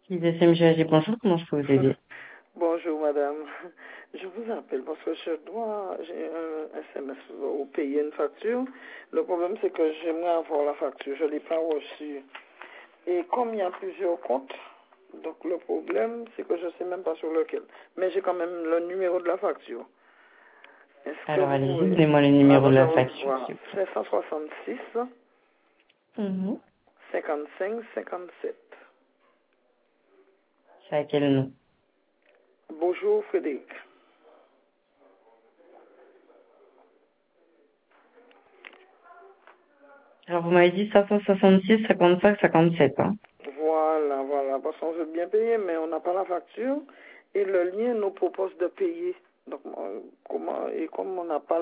ISMGAG, bonjour, comment je peux vous aider? Bonjour madame, je vous appelle parce que j'ai un SMS ou payer une facture. Le problème c'est que j'aimerais avoir la facture, je ne l'ai pas reçue. Et comme il y a plusieurs comptes, donc le problème c'est que je ne sais même pas sur lequel. Mais j'ai quand même le numéro de la facture. Est-ce que Alors vous allez-y, pouvez... donnez-moi le numéro de la Alors, facture, voilà, s'il vous plaît. 566 Mhm. 55 57. C'est à quel nom? Bonjour Frédéric. Alors vous m'avez dit 566, 55, 57, hein? Voilà, parce qu'on veut bien payer, mais on n'a pas la facture, et le lien nous propose de payer. Donc, comme on n'a pas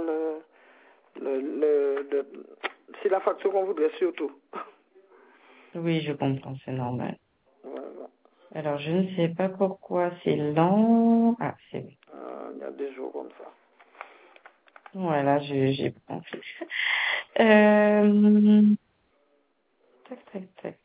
c'est la facture qu'on voudrait surtout. Oui, je comprends, c'est normal. Voilà. Alors je ne sais pas pourquoi c'est lent. Ah, c'est bon. Il y a des jours comme ça. Voilà, j'ai compris. Euh... Tac, tac, tac.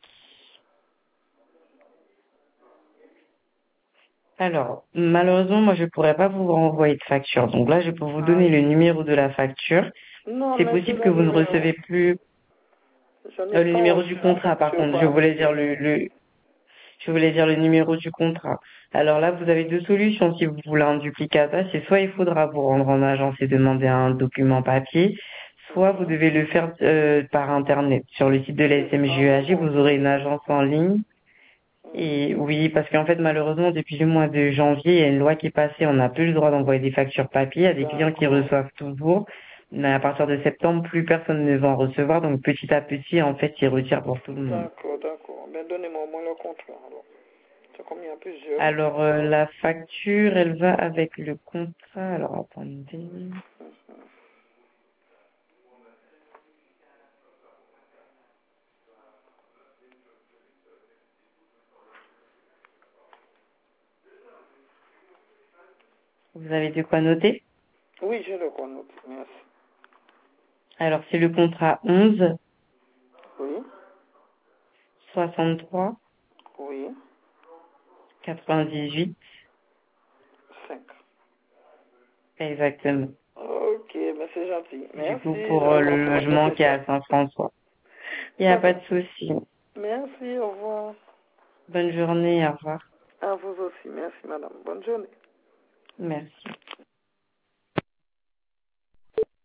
Alors, malheureusement, moi, je pourrais pas vous renvoyer de facture. Donc là, je peux vous donner le Aïe. numéro de la facture. Non, C'est mais j'ai possible que le vous ne numéro. recevez plus Je n'ai le pas numéro du reçu la contrat, par facture contre. par mail. Je voulais dire le numéro du contrat. Alors là, vous avez deux solutions si vous voulez un duplicata. C'est soit il faudra vous rendre en agence et demander un document papier, soit vous Mhm. devez le faire par Internet. Sur le site de la C'est ça le SMJEAG, vous aurez une problème. agence en ligne. Et Mhm. oui, parce qu'en fait, malheureusement, depuis le mois de janvier, il y a une loi qui est passée. On n'a plus le droit d'envoyer des factures papier. Il y a des clients qui D'accord. reçoivent toujours. Mais à partir de septembre, plus personne ne va en recevoir. Donc petit à petit, en fait, ils retirent pour tout le monde. D'accord. Ben, donnez-moi au moins le contrat, alors. C'est comme il y a plusieurs. Alors, la facture, elle va avec le contrat. Alors, attendez. Vous avez de quoi noter? Oui, je le connais. Merci. Alors, c'est le contrat 11 Oui, 63 oui, 98. 5. Exactement. Ok, ben c'est gentil. Du Merci, coup, pour je vais le faire le logement qui est nécessaire. à Saint-François. Il n'y a Ça pas va. de souci. Merci, au revoir. Bonne journée. Au revoir. À vous aussi. Merci, madame. Bonne journée. Merci.